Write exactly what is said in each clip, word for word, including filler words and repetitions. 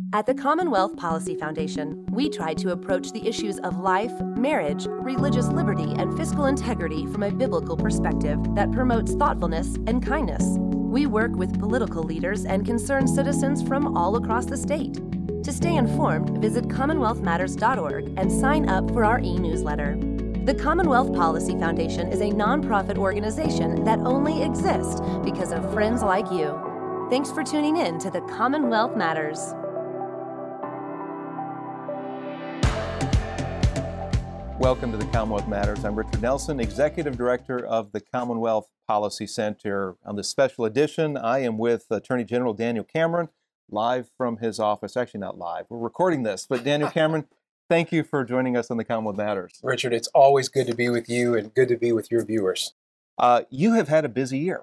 At the Commonwealth Policy Foundation, we try to approach the issues of life, marriage, religious liberty, and fiscal integrity from a biblical perspective that promotes thoughtfulness and kindness. We work with political leaders and concerned citizens from all across the state. To stay informed, visit commonwealth matters dot org and sign up for our e-newsletter. The Commonwealth Policy Foundation is a nonprofit organization that only exists because of friends like you. Thanks for tuning in to the Commonwealth Matters. Welcome to the Commonwealth Matters. I'm Richard Nelson, Executive Director of the Commonwealth Policy Center. On this special edition, I am with Attorney General Daniel Cameron, live from his office. Actually, not live. We're recording this. But Daniel Cameron, thank you for joining us on the Commonwealth Matters. Richard, it's always good to be with you and good to be with your viewers. Uh, you have had a busy year,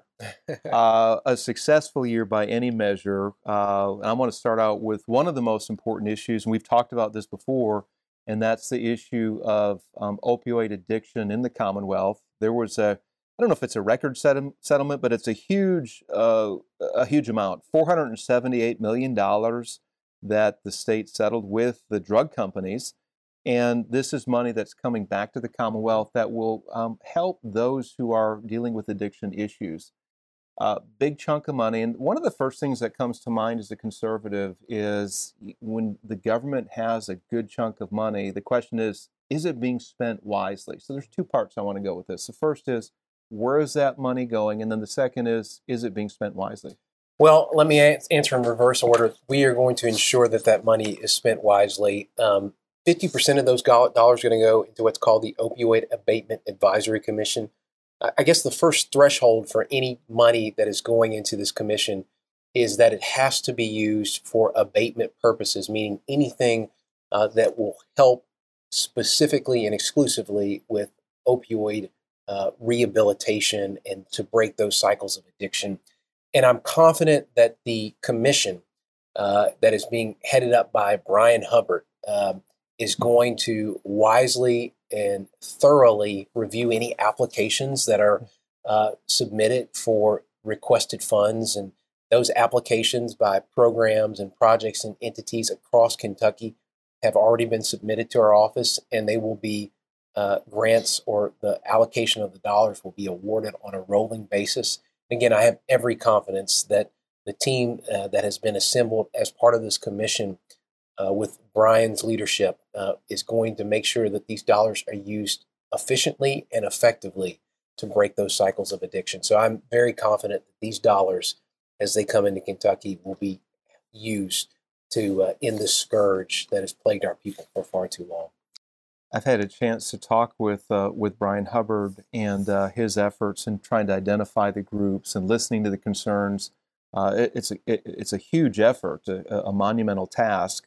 uh, a successful year by any measure. Uh, and I want to start out with one of the most important issues, and we've talked about this before, and that's the issue of um, opioid addiction in the Commonwealth. There was a, I don't know if it's a record settle- settlement, but it's a huge, uh, a huge amount, four hundred seventy-eight million dollars that the state settled with the drug companies. And this is money that's coming back to the Commonwealth that will um, help those who are dealing with addiction issues. Uh, big chunk of money. And one of the first things that comes to mind as a conservative is when the government has a good chunk of money, the question is, is it being spent wisely? So there's two parts I want to go with this. The first is, where is that money going? And then the second is, is it being spent wisely? Well, let me a- answer in reverse order. We are going to ensure that that money is spent wisely. Um, fifty percent of those dollars are going to go into what's called the Opioid Abatement Advisory Commission. I guess the first threshold for any money that is going into this commission is that it has to be used for abatement purposes, meaning anything uh, that will help specifically and exclusively with opioid uh, rehabilitation and to break those cycles of addiction. And I'm confident that the commission uh, that is being headed up by Brian Hubbard um, is going to wisely and thoroughly review any applications that are uh, submitted for requested funds. And those applications by programs and projects and entities across Kentucky have already been submitted to our office, and they will be uh, grants or the allocation of the dollars will be awarded on a rolling basis. Again, I have every confidence that the team uh, that has been assembled as part of this commission Uh, with Brian's leadership, uh, is going to make sure that these dollars are used efficiently and effectively to break those cycles of addiction. So I'm very confident that these dollars, as they come into Kentucky, will be used to uh, end the scourge that has plagued our people for far too long. I've had a chance to talk with uh, with Brian Hubbard and uh, his efforts in trying to identify the groups and listening to the concerns. Uh, it, it's a it, it's a huge effort, a, a monumental task.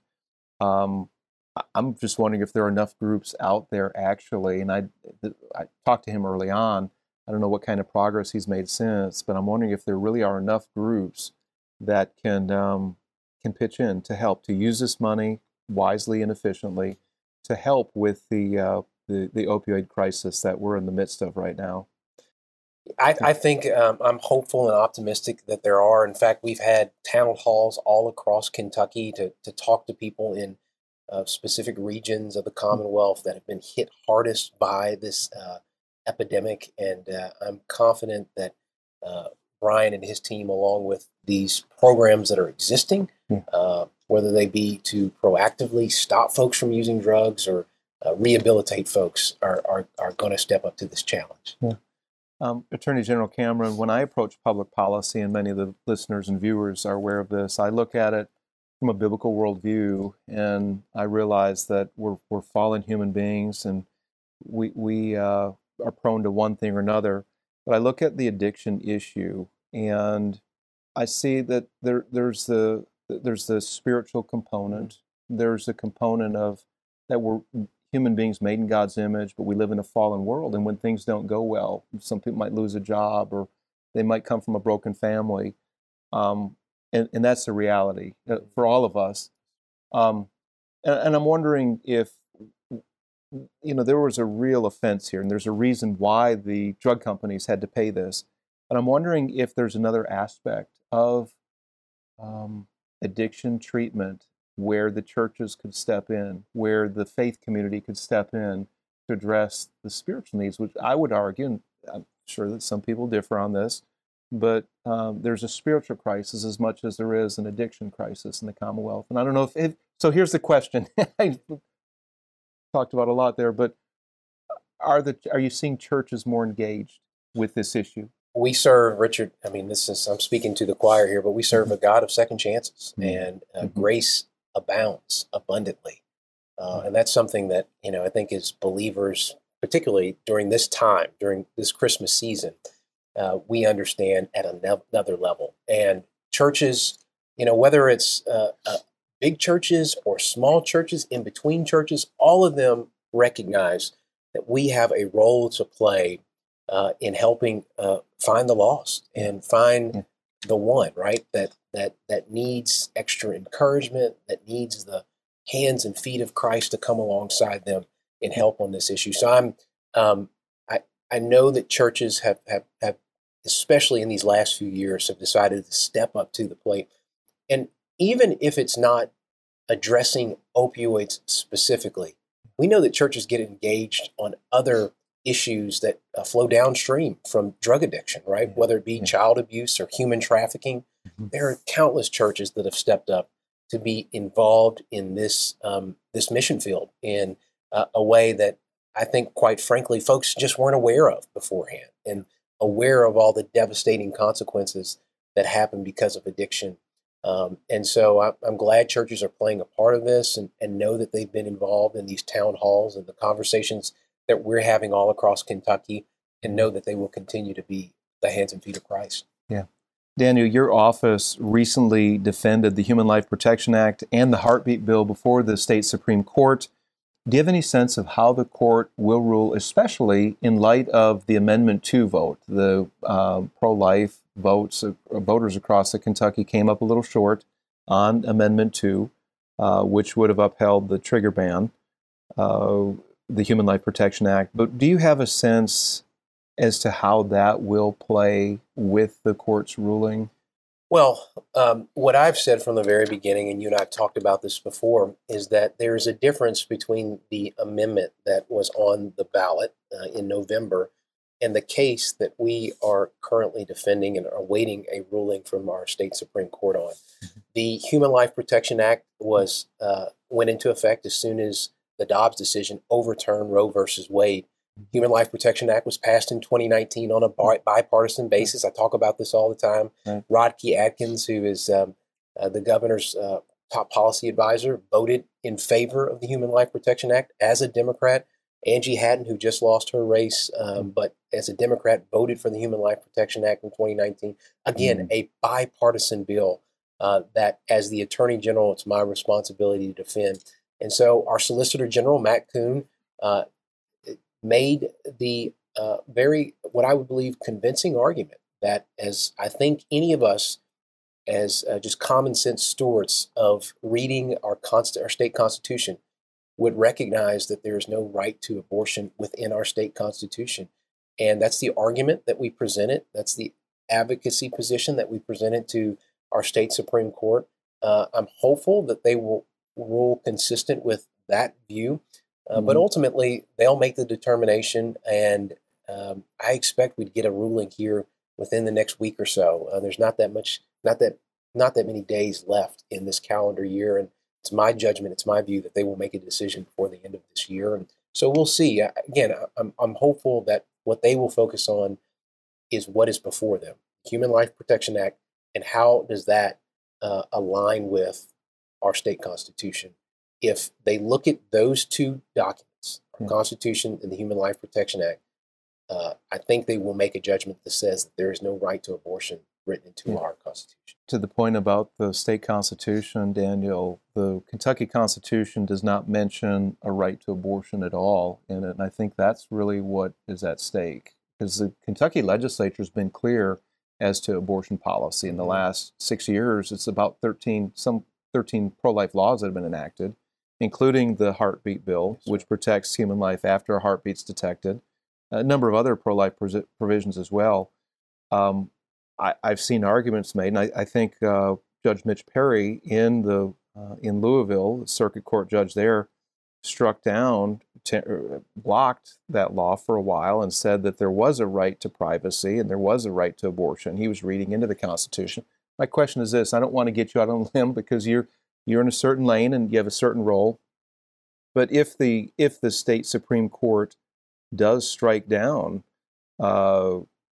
Um, I'm just wondering if there are enough groups out there actually, and I, I talked to him early on. I don't know what kind of progress he's made since, but I'm wondering if there really are enough groups that can um, can pitch in to help to use this money wisely and efficiently to help with the uh, the, the opioid crisis that we're in the midst of right now. I, I think um, I'm hopeful and optimistic that there are. In fact, we've had town halls all across Kentucky to, to talk to people in uh, specific regions of the Commonwealth that have been hit hardest by this uh, epidemic. And uh, I'm confident that uh, Brian and his team, along with these programs that are existing, yeah. uh, whether they be to proactively stop folks from using drugs or uh, rehabilitate folks, are, are, are going to step up to this challenge. Yeah. Um, Attorney General Cameron, when I approach public policy, and many of the listeners and viewers are aware of this, I look at it from a biblical worldview, and I realize that we're we're fallen human beings, and we we uh, are prone to one thing or another. But I look at the addiction issue, and I see that there there's the there's the spiritual component. There's a component of that we're human beings made in God's image, but we live in a fallen world. And when things don't go well, some people might lose a job, or they might come from a broken family. Um, and, and that's the reality for all of us. Um, and, and I'm wondering if, you know, there was a real offense here, and there's a reason why the drug companies had to pay this. But I'm wondering if there's another aspect of um, addiction treatment where the churches could step in, where the faith community could step in to address the spiritual needs, which I would argue, and I'm sure that some people differ on this, but um, there's a spiritual crisis as much as there is an addiction crisis in the Commonwealth. And I don't know if, it, so here's the question. I talked about a lot there, but are the are you seeing churches more engaged with this issue? We serve, Richard, I mean, this is, I'm speaking to the choir here, but we serve a God of second chances, mm-hmm. and uh, mm-hmm. grace abounds abundantly. Uh, and that's something that, you know, I think as believers, particularly during this time, during this Christmas season, uh, we understand at another level. And churches, you know, whether it's uh, uh, big churches or small churches, in between churches, all of them recognize that we have a role to play uh, in helping uh, find the lost and find yeah. the one, right, that that that needs extra encouragement, that needs the hands and feet of Christ to come alongside them and help on this issue. So I'm, um, I I know that churches have, have have, especially in these last few years, have decided to step up to the plate. And even if it's not addressing opioids specifically, we know that churches get engaged on other issues that uh, flow downstream from drug addiction, right? Whether it be yeah. child abuse or human trafficking. Mm-hmm. There are countless churches that have stepped up to be involved in this um, this mission field in uh, a way that I think, quite frankly, folks just weren't aware of beforehand, and aware of all the devastating consequences that happen because of addiction. Um, and so I, I'm glad churches are playing a part of this, and, and know that they've been involved in these town halls and the conversations that we're having all across Kentucky, and know that they will continue to be the hands and feet of Christ. Yeah. Daniel, your office recently defended the Human Life Protection Act and the Heartbeat Bill before the state Supreme Court. Do you have any sense of how the court will rule, especially in light of the Amendment two vote? The uh, pro-life votes, uh, voters across the Kentucky came up a little short on Amendment two, uh, which would have upheld the trigger ban, uh, the Human Life Protection Act. But do you have a sense as to how that will play with the court's ruling? Well, um, what I've said from the very beginning, and you and I have talked about this before, is that there is a difference between the amendment that was on the ballot uh, in November and the case that we are currently defending and are awaiting a ruling from our state Supreme Court on. Mm-hmm. The Human Life Protection Act was uh, went into effect as soon as the Dobbs decision overturned Roe versus Wade. Human Life Protection Act was passed in twenty nineteen on a bipartisan basis. I talk about this all the time. Right. Rodkey Adkins, who is um, uh, the governor's uh, top policy advisor, voted in favor of the Human Life Protection Act as a Democrat. Angie Hatton, who just lost her race, um, but as a Democrat, voted for the Human Life Protection Act in twenty nineteen. Again, mm-hmm. a bipartisan bill uh, that, as the Attorney General, it's my responsibility to defend. And so our Solicitor General, Matt Kuhn, uh, made the uh, very, what I would believe, convincing argument that, as I think any of us, as uh, just common sense stewards of reading our, const- our state constitution, would recognize that there is no right to abortion within our state constitution. And that's the argument that we presented. That's the advocacy position that we presented to our state Supreme Court. Uh, I'm hopeful that they will rule consistent with that view. Uh, mm-hmm. But ultimately, they'll make the determination, and um, I expect we'd get a ruling here within the next week or so. Uh, there's not that much, not that, not that many days left in this calendar year, and it's my judgment, it's my view that they will make a decision before the end of this year. And so we'll see. Uh, again, I'm I'm hopeful that what they will focus on is what is before them, Human Life Protection Act, and how does that uh, align with our state constitution. If they look at those two documents, our mm-hmm. Constitution and the Human Life Protection Act, uh, I think they will make a judgment that says that there is no right to abortion written into mm-hmm. our Constitution. To the point about the state constitution, Daniel, the Kentucky Constitution does not mention a right to abortion at all in it, and I think that's really what is at stake, because the Kentucky legislature has been clear as to abortion policy. In the last six years, it's about thirteen, some thirteen pro-life laws that have been enacted, including the Heartbeat Bill, yes, which protects human life after a heartbeat's detected, a number of other pro-life provisions as well. Um, I, I've seen arguments made, and I, I think uh, Judge Mitch Perry in the uh, in Louisville, the circuit court judge there struck down, te- blocked that law for a while and said that there was a right to privacy and there was a right to abortion. He was reading into the Constitution. My question is this: I don't want to get you out on a limb because you're you're in a certain lane and you have a certain role. But if the if the state Supreme Court does strike down uh,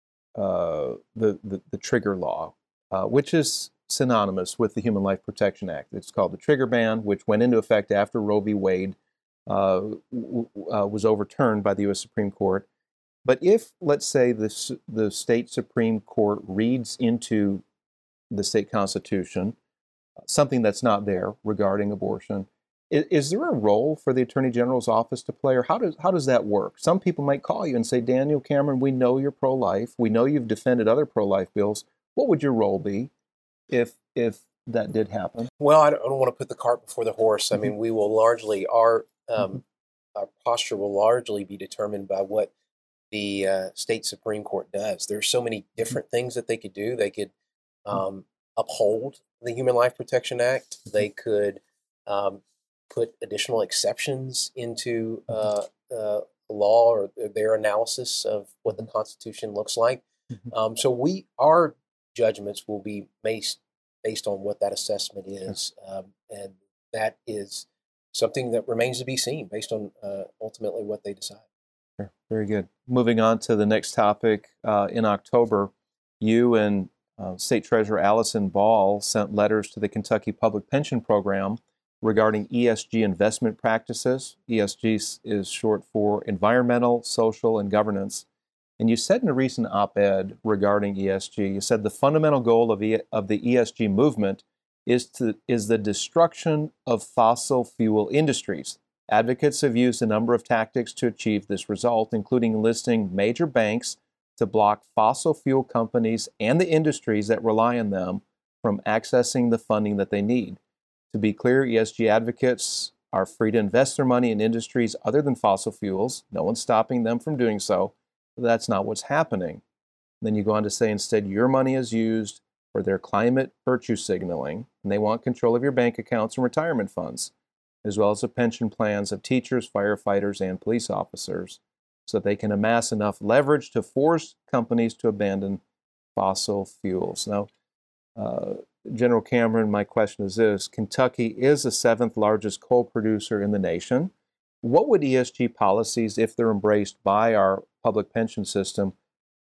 uh, the, the the trigger law, uh, which is synonymous with the Human Life Protection Act, it's called the trigger ban, which went into effect after Roe v. Wade uh, w- uh, was overturned by the U S Supreme Court. But if, let's say, the the state Supreme Court reads into the state constitution something that's not there regarding abortion, is, is there a role for the Attorney General's office to play, or how does how does that work? Some people might call you and say, Daniel Cameron, we know you're pro-life. We know you've defended other pro-life bills. What would your role be if if that did happen? Well, I don't, I don't want to put the cart before the horse. I mean, we will largely, our, um, Mm-hmm. our posture will largely be determined by what the uh, state Supreme Court does. There's so many different things that they could do. They could um, uphold the Human Life Protection Act. They could um, put additional exceptions into uh, uh, law or their analysis of what the Constitution looks like. Mm-hmm. Um, so we, our judgments will be based based on what that assessment is, um, and that is something that remains to be seen based on uh, ultimately what they decide. Sure. Very good. Moving on to the next topic, uh, in October, you and uh, State Treasurer Allison Ball sent letters to the Kentucky Public Pension Program regarding E S G investment practices. E S G is short for environmental, social, and governance. And you said in a recent op-ed regarding E S G, you said the fundamental goal of, e, of the E S G movement is to is the destruction of fossil fuel industries. Advocates have used a number of tactics to achieve this result, including enlisting major banks to block fossil fuel companies and the industries that rely on them from accessing the funding that they need. To be clear, E S G advocates are free to invest their money in industries other than fossil fuels. No one's stopping them from doing so. That's not what's happening. Then you go on to say instead your money is used for their climate virtue signaling, and they want control of your bank accounts and retirement funds, as well as the pension plans of teachers, firefighters, and police officers, so that they can amass enough leverage to force companies to abandon fossil fuels. Now, uh, General Cameron, my question is this: Kentucky is the seventh largest coal producer in the nation. What would E S G policies, if they're embraced by our public pension system,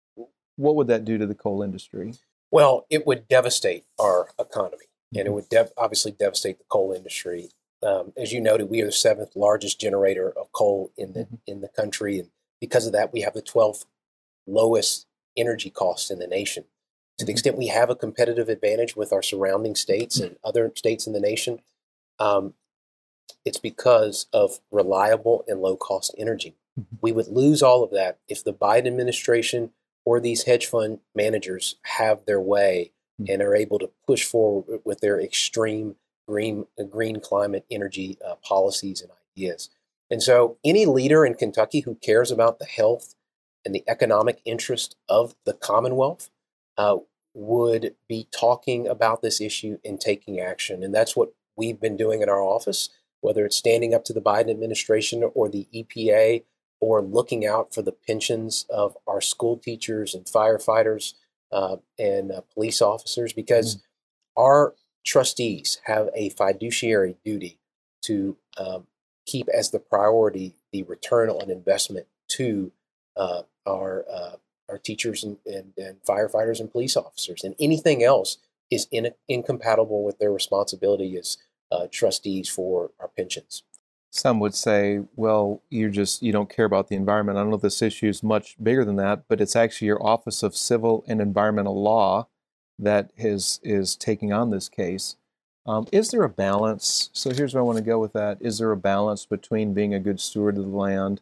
what would that do to the coal industry? Well, it would devastate our economy, and it would dev- obviously devastate the coal industry. Um, as you noted, we are the seventh largest generator of coal in the mm-hmm. in the country, and because of that, we have the twelfth lowest energy costs in the nation. To the extent we have a competitive advantage with our surrounding states and other states in the nation, um, it's because of reliable and low-cost energy. Mm-hmm. We would lose all of that if the Biden administration or these hedge fund managers have their way mm-hmm. and are able to push forward with their extreme green, green climate energy uh, policies and ideas. And so any leader in Kentucky who cares about the health and the economic interest of the Commonwealth uh, would be talking about this issue and taking action. And that's what we've been doing in our office, whether it's standing up to the Biden administration or the E P A, or looking out for the pensions of our school teachers and firefighters uh, and uh, police officers, because mm. our trustees have a fiduciary duty to um, keep as the priority the return on investment to uh, our uh, our teachers and, and, and firefighters and police officers. And anything else is in, incompatible with their responsibility as uh, trustees for our pensions. Some would say, well, you just you don't care about the environment. I don't know if this issue is much bigger than that, but it's actually your Office of Civil and Environmental Law that is, is taking on this case. Um, is there a balance? So here's where I want to go with that. Is there a balance between being a good steward of the land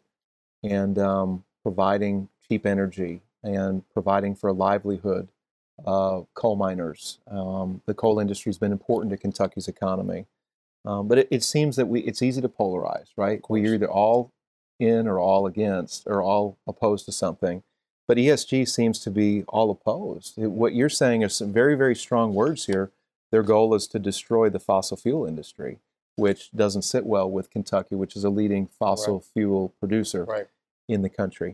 and um, providing cheap energy and providing for a livelihood? Uh, coal miners. Um, the coal industry has been important to Kentucky's economy. Um, but it, it seems that we it's easy to polarize, right? We're either all in or all against or all opposed to something. But E S G seems to be all opposed. It, what you're saying are some very, very strong words here. Their goal is to destroy the fossil fuel industry, which doesn't sit well with Kentucky, which is a leading fossil Right. fuel producer Right. in the country.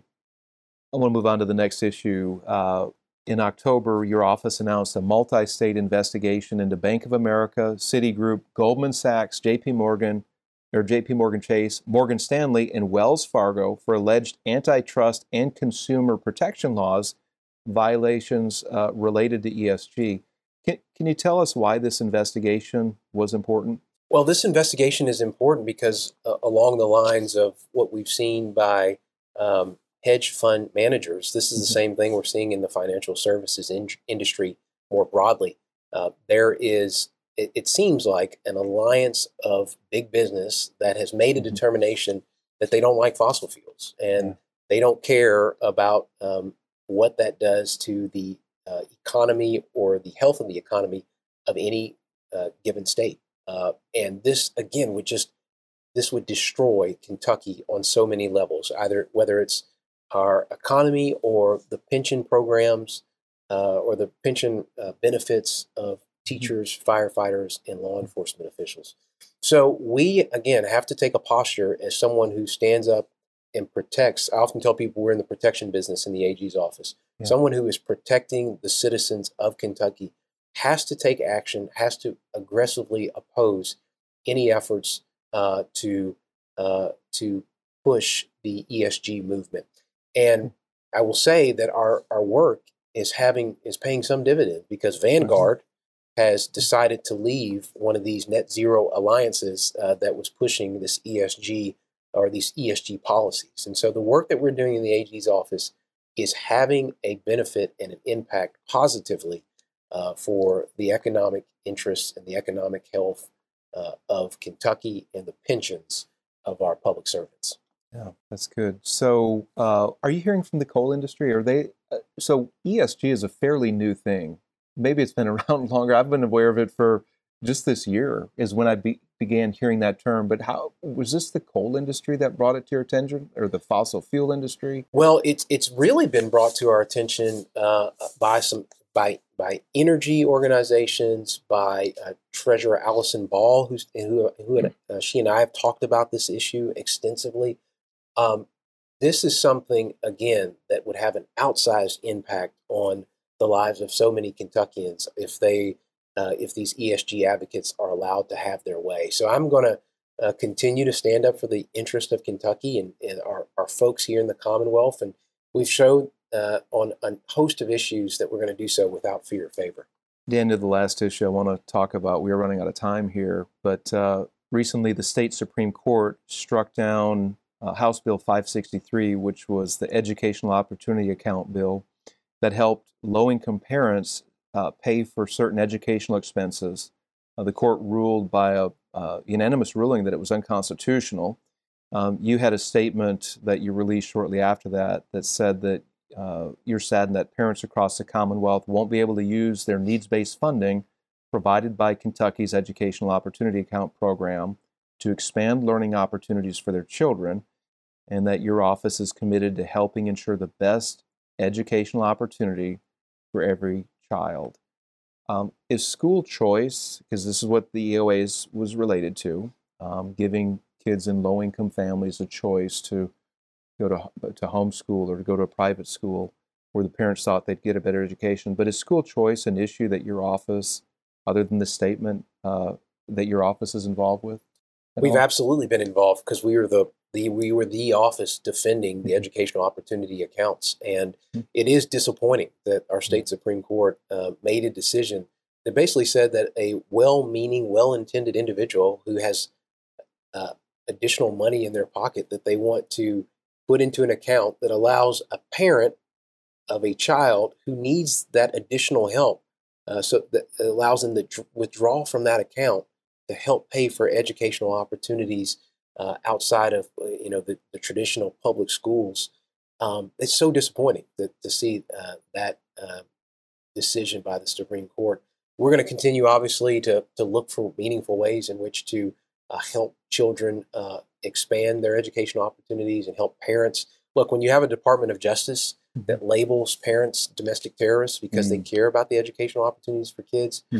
I want to move on to the next issue. Uh, in October, your office announced a multi-state investigation into Bank of America, Citigroup, Goldman Sachs, J P Morgan, or J P Morgan Chase, Morgan Stanley, and Wells Fargo for alleged antitrust and consumer protection laws violations uh, related to E S G. Can, can you tell us why this investigation was important? Well, this investigation is important because uh, along the lines of what we've seen by um, hedge fund managers, this is the same thing we're seeing in the financial services in- industry more broadly. Uh, there is, it, it seems like, an alliance of big business that has made a Mhm. determination that they don't like fossil fuels, and Yeah. they don't care about um, what that does to the uh, economy or the health of the economy of any uh, given state. Uh, and this, again, would just, this would destroy Kentucky on so many levels, either whether it's our economy or the pension programs uh, or the pension uh, benefits of teachers, firefighters, and law enforcement officials. So we, again, have to take a posture as someone who stands up and protects. I often tell people we're in the protection business in the A G's office. Yeah. Someone who is protecting the citizens of Kentucky has to take action, has to aggressively oppose any efforts uh, to uh, to push the E S G movement. And I will say that our, our work is having is paying some dividend because Vanguard has decided to leave one of these net zero alliances uh, that was pushing this E S G or these E S G policies. And so the work that we're doing in the A G's office is having a benefit and an impact positively uh, for the economic interests and the economic health uh, of Kentucky and the pensions of our public servants. Yeah, that's good. So, uh, are you hearing from the coal industry? Are they? Uh, so, E S G is a fairly new thing. Maybe it's been around longer. I've been aware of it for just this year. Is when I be, began hearing that term. But how was this the coal industry that brought it to your attention, or the fossil fuel industry? Well, it's it's really been brought to our attention uh, by some by by energy organizations, by uh, Treasurer Allison Ball, who's who who and, uh, she and I have talked about this issue extensively. Um, this is something, again, that would have an outsized impact on the lives of so many Kentuckians if they, uh, if these E S G advocates are allowed to have their way. So I'm going to uh, continue to stand up for the interest of Kentucky and, and our, our folks here in the Commonwealth. And we've showed uh, on a host of issues that we're going to do so without fear or favor. The end of the last issue I want to talk about. We are running out of time here, but uh, recently the state Supreme Court struck down Uh, House Bill five sixty-three, which was the Educational Opportunity Account bill that helped low-income parents uh, pay for certain educational expenses. Uh, the court ruled by a uh, unanimous ruling that it was unconstitutional. Um, you had a statement that you released shortly after that that said that uh, you're saddened that parents across the Commonwealth won't be able to use their needs-based funding provided by Kentucky's Educational Opportunity Account program to expand learning opportunities for their children, and that your office is committed to helping ensure the best educational opportunity for every child. Um, is school choice, because this is what the E O As was related to, um, giving kids in low-income families a choice to go to, to homeschool or to go to a private school where the parents thought they'd get a better education. But is school choice an issue that your office, other than the statement, uh, that your office is involved with? We've all? absolutely been involved because we were the, the we were the office defending the educational opportunity accounts, and it is disappointing that our state Supreme Court uh, made a decision that basically said that a well-meaning, well-intended individual who has uh, additional money in their pocket that they want to put into an account that allows a parent of a child who needs that additional help, uh, so that allows them to dr- withdraw from that account to help pay for educational opportunities uh, outside of you know the, the traditional public schools. Um, it's so disappointing that, to see uh, that uh, decision by the Supreme Court. We're going to continue, obviously, to to look for meaningful ways in which to uh, help children uh, expand their educational opportunities and help parents. Look, when you have a Department of Justice that labels parents domestic terrorists because Mm. they care about the educational opportunities for kids, Mm-hmm.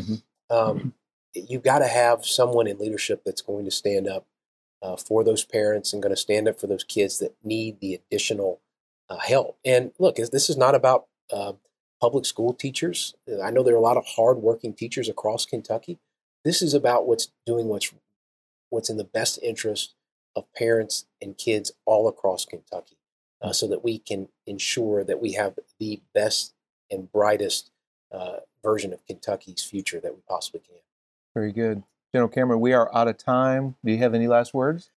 um, you've got to have someone in leadership that's going to stand up uh, for those parents and going to stand up for those kids that need the additional uh, help. And look, this is not about uh, public school teachers. I know there are a lot of hardworking teachers across Kentucky. This is about what's doing what's what's in the best interest of parents and kids all across Kentucky, uh, so that we can ensure that we have the best and brightest uh, version of Kentucky's future that we possibly can. Very good. General Cameron, we are out of time. Do you have any last words?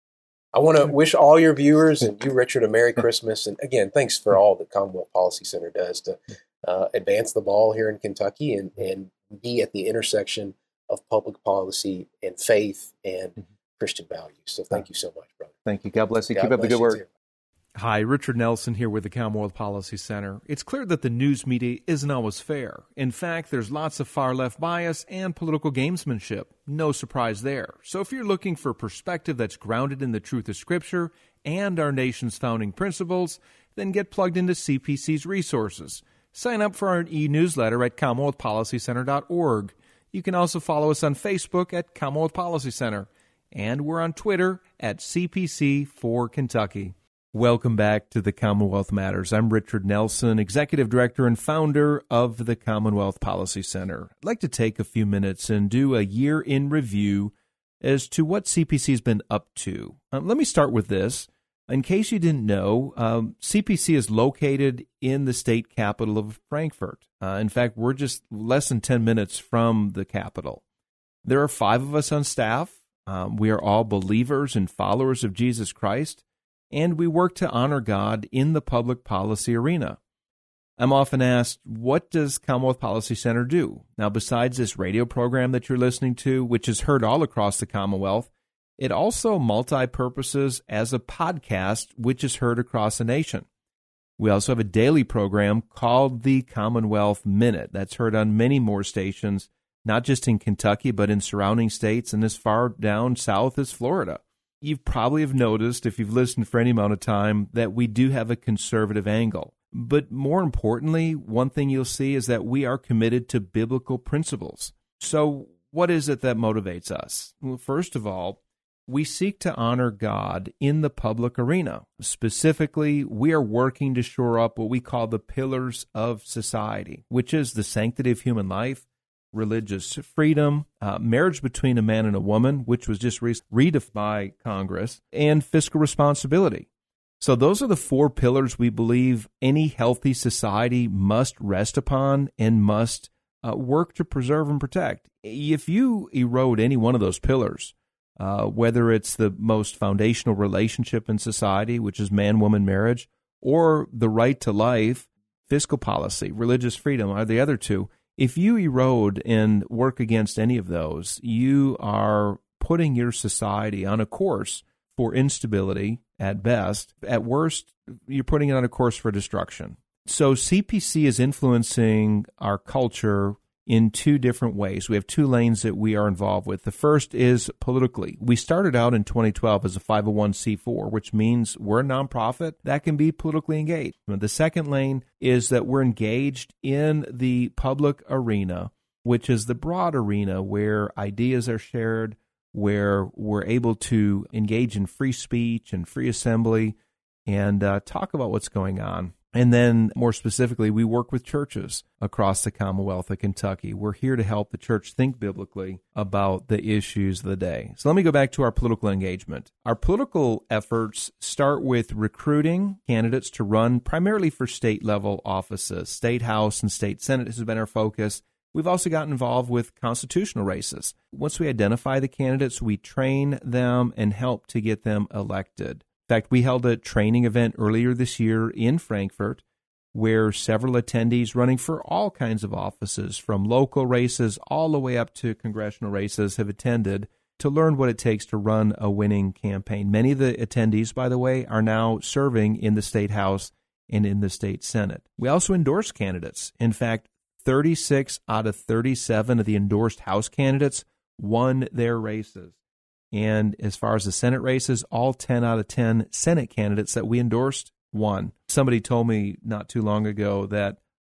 I want to wish all your viewers and you, Richard, a Merry Christmas. And again, thanks for all that Commonwealth Policy Center does to uh, advance the ball here in Kentucky and, and be at the intersection of public policy and faith and mm-hmm. Christian values. So thank you so much, brother. Thank you. God bless you. God Keep up the good work. Too. Hi, Richard Nelson here with the Commonwealth Policy Center. It's clear that the news media isn't always fair. In fact, there's lots of far-left bias and political gamesmanship. No surprise there. So if you're looking for perspective that's grounded in the truth of Scripture and our nation's founding principles, then get plugged into C P C's resources. Sign up for our e-newsletter at commonwealth policy center dot org. You can also follow us on Facebook at Commonwealth Policy Center, and we're on Twitter at C P C for Kentucky. Welcome back to the Commonwealth Matters. I'm Richard Nelson, Executive Director and founder of the Commonwealth Policy Center. I'd like to take a few minutes and do a year in review as to what C P C has been up to. Um, let me start with this. In case you didn't know, um, C P C is located in the state capital of Frankfort. Uh, in fact, we're just less than ten minutes from the capital. There are five of us on staff. Um, we are all believers and followers of Jesus Christ, and we work to honor God in the public policy arena. I'm often asked, what does Commonwealth Policy Center do? Now, besides this radio program that you're listening to, which is heard all across the Commonwealth, it also multi-purposes as a podcast, which is heard across the nation. We also have a daily program called the Commonwealth Minute that's heard on many more stations, not just in Kentucky, but in surrounding states and as far down south as Florida. You probably have noticed, if you've listened for any amount of time, that we do have a conservative angle. But more importantly, one thing you'll see is that we are committed to biblical principles. So what is it that motivates us? Well, first of all, we seek to honor God in the public arena. Specifically, we are working to shore up what we call the pillars of society, which is the sanctity of human life, religious freedom, uh, marriage between a man and a woman, which was just re- redefined by Congress, and fiscal responsibility. So those are the four pillars we believe any healthy society must rest upon and must uh, work to preserve and protect. If you erode any one of those pillars, uh, whether it's the most foundational relationship in society, which is man-woman marriage, or the right to life, fiscal policy, religious freedom are the other two. If you erode and work against any of those, you are putting your society on a course for instability at best. At worst, you're putting it on a course for destruction. So C P C is influencing our culture in two different ways. We have two lanes that we are involved with. The first is politically. We started out in twenty twelve as a five oh one c four, which means we're a nonprofit that can be politically engaged. The second lane is that we're engaged in the public arena, which is the broad arena where ideas are shared, where we're able to engage in free speech and free assembly and uh, talk about what's going on. And then, more specifically, we work with churches across the Commonwealth of Kentucky. We're here to help the church think biblically about the issues of the day. So let me go back to our political engagement. Our political efforts start with recruiting candidates to run primarily for state-level offices. State House and State Senate has been our focus. We've also gotten involved with constitutional races. Once we identify the candidates, we train them and help to get them elected. In fact, we held a training event earlier this year in Frankfort where several attendees running for all kinds of offices, from local races all the way up to congressional races, have attended to learn what it takes to run a winning campaign. Many of the attendees, by the way, are now serving in the State House and in the State Senate. We also endorse candidates. In fact, thirty-six out of thirty-seven of the endorsed House candidates won their races. And as far as the Senate races, all ten out of ten Senate candidates that we endorsed won. Somebody told me not too long ago that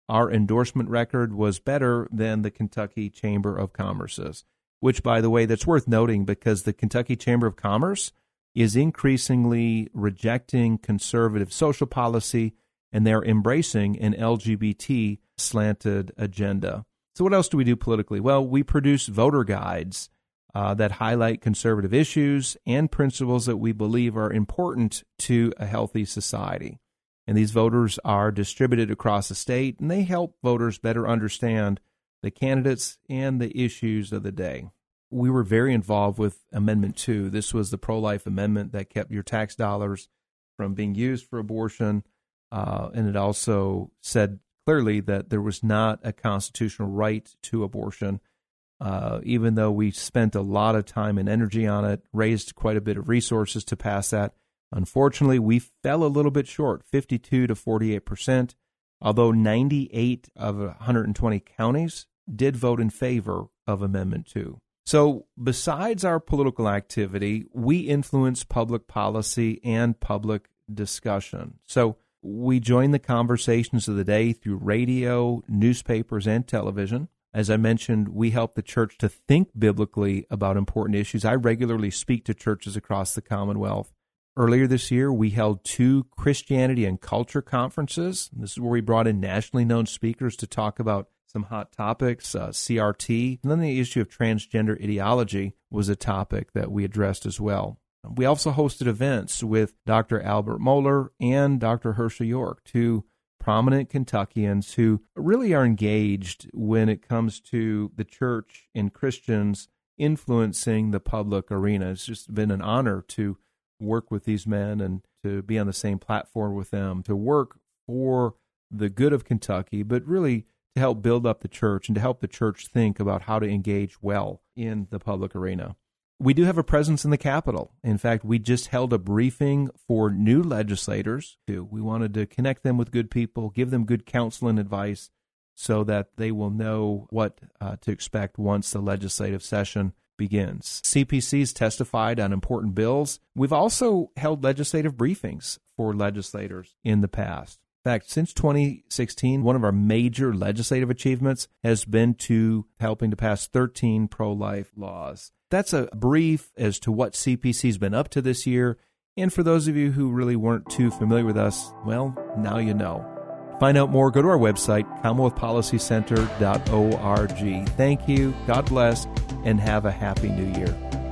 our endorsement record was better than the Kentucky Chamber of Commerce's, which, by the way, that's worth noting because the Kentucky Chamber of Commerce is increasingly rejecting conservative social policy, and they're embracing an L G B T-slanted agenda. So what else do we do politically? Well, we produce voter guides uh, that highlight conservative issues and principles that we believe are important to a healthy society. And these voters are distributed across the state, and they help voters better understand the candidates and the issues of the day. We were very involved with Amendment two. This was the pro-life amendment that kept your tax dollars from being used for abortion, uh, and it also said clearly that there was not a constitutional right to abortion, uh, even though we spent a lot of time and energy on it, raised quite a bit of resources to pass that. Unfortunately, we fell a little bit short, fifty-two to forty-eight percent, although ninety-eight of one hundred twenty counties did vote in favor of Amendment two. So besides our political activity, we influence public policy and public discussion. So we join the conversations of the day through radio, newspapers, and television. As I mentioned, we help the church to think biblically about important issues. I regularly speak to churches across the Commonwealth. Earlier this year, we held two Christianity and culture conferences. This is where we brought in nationally known speakers to talk about some hot topics, uh, C R T, and then the issue of transgender ideology was a topic that we addressed as well. We also hosted events with Doctor Albert Mohler and Doctor Herschel York, two prominent Kentuckians who really are engaged when it comes to the church and Christians influencing the public arena. It's just been an honor to work with these men and to be on the same platform with them, to work for the good of Kentucky, but really to help build up the church and to help the church think about how to engage well in the public arena. We do have a presence in the Capitol. In fact, we just held a briefing for new legislators. We wanted to connect them with good people, give them good counsel and advice so that they will know what uh, to expect once the legislative session begins. C P Cs testified on important bills. We've also held legislative briefings for legislators in the past. In fact, since twenty sixteen, one of our major legislative achievements has been to helping to pass thirteen pro-life laws. That's a brief as to what C P C's been up to this year. And for those of you who really weren't too familiar with us, well, now you know. To find out more, go to our website, commonwealth policy center dot org. Thank you, God bless, and have a happy new year.